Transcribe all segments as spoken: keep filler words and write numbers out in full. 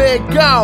ilegal.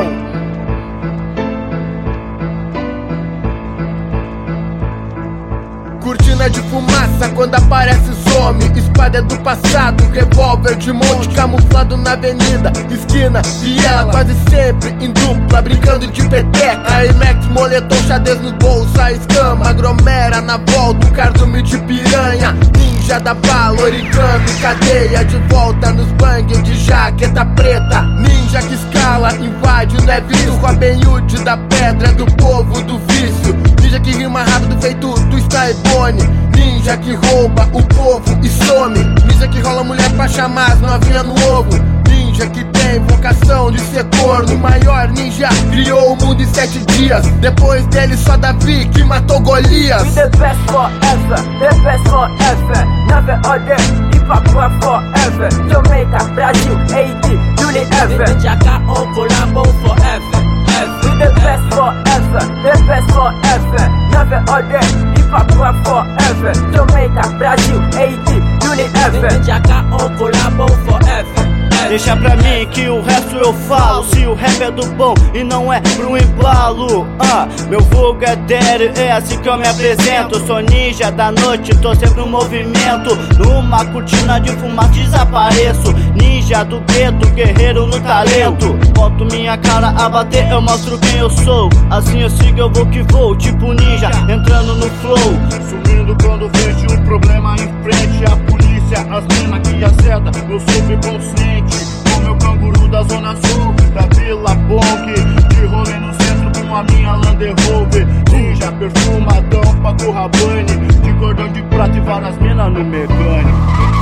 Cortina de fumaça quando aparece some. Espada do passado, revólver de monte, camuflado na avenida, esquina, viela, quase sempre em dupla, brincando de peteca. Air Max, moletom, xadrez no bolso, a escama aglomera na volta, o cardume de piranha. Ninja da bala, origami, cadeia, de volta nos bang de jaqueta preta. Ninja que escala, invade, não é visto, Robin Hood da pedra, do povo do vício. Ninja que rima rápido feito do Starborn. Ninja que rouba o povo e some. Ninja que rola mulher pra chamar as novinha no ovo. Ninja que tem vocação de ser corno. O maior ninja criou o mundo em sete dias. Depois dele só Davi que matou Golias. The best forever, the best forever. Never order, hip hop forever. Jamaica, Brasil, Haiti, Unilever. Ninja on collabo forever. We the best forever, the best forever. Never order, hip hop forever. Jamaica, Brasil, Haiti, Unilever. Ninja on collabo forever. Deixa pra mim que o resto eu falo. Se o rap é do bom e não é pro embalo, ah, meu vulgo é dério, é assim que eu me apresento. Eu sou ninja da noite, tô sempre no movimento. Numa cortina de fumaça desapareço. Ninja do gueto, guerreiro no talento. Boto minha cara a bater, eu mostro quem eu sou. Assim eu sigo, eu vou que vou, tipo ninja, entrando no flow. Sumindo quando vejo um problema em frente. A polícia, as minas que acerta meu subconsciente. Com meu canguru da zona sul, da Vila Bonk, de rolê no centro com a minha Land Rover. Ninja perfumadão, Paco Rabanne, de cordão de prata e várias minas no mecânico.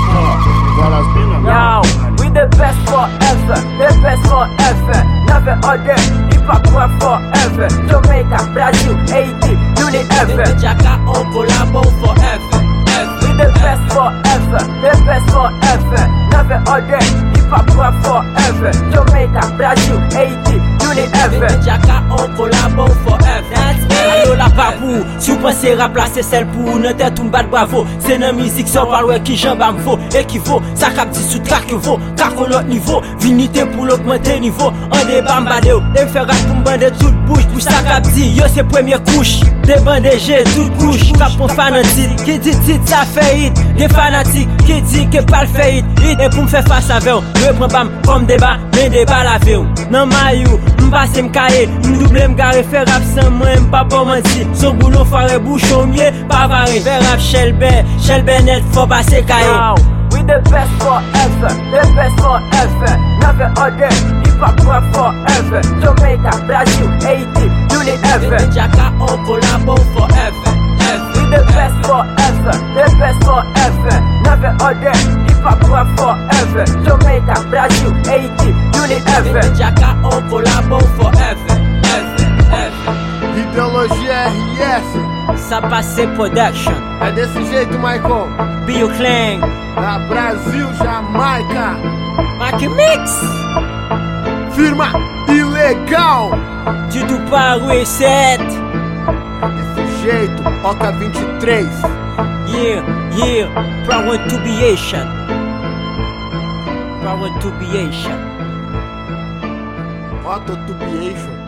Oh, várias minas no Yo, we the best forever, the best forever. Never order, hip hop forever. Jamaica, Brasil, Haiti, Unilever. Ninja on collabo forever. We the best forever, the best forever. Never order, hip hop forever. Jamaica, Brasil, Haiti, Unilever. Ninja on collabo forever. Allo la papou, si ou pense rap la se sel pou. Nan tèt ou m'bat bravo. Se nan mizik so parwe ki jan ba m'vo. Ekivo, sa kap di sou trak yo vo. Kako lot niveau, vinite pou l'augmente niveau. An de bambade yo, dem fè rap pou m'bande tout bouche. Bouche sa kap di, yo se premier couche. De bandege, tout couche. Kap pou fanatik, ki di tit sa fè hit. De fanatik, ki di ke pal fè hit. Hit, e pou m'fè fasa ve yo. Yo pren bam, kom deba, men deba la ve yo. Nan mayou, m'passe m'kaye. M'double m'gare, fè rap san mwen, m'pa bon menti. Son boulon fare bouchon miye, pa vare. Fè rap Shelben, Shelben net fò passe kaye. We the best forever, the best forever. Never order, hip hop forever. Jamaica, Brasil, Haiti, Unilever. Ninja on collabo forever. We the best forever, the best forever. Never order, hip hop forever. Jamaica, Brasil, Haiti, Unilever. Ninja on collabo forever. Ideologia R S. Sa passe production. É desse jeito, Michael. Bio Clang. Da Brasil, Jamaica. Mac Mix. Firma ilegal. De do Parue sete. Desse jeito, Oca vinte e três. Yeah, yeah. Power to be Asian. Power to be Asian. Autotubiation.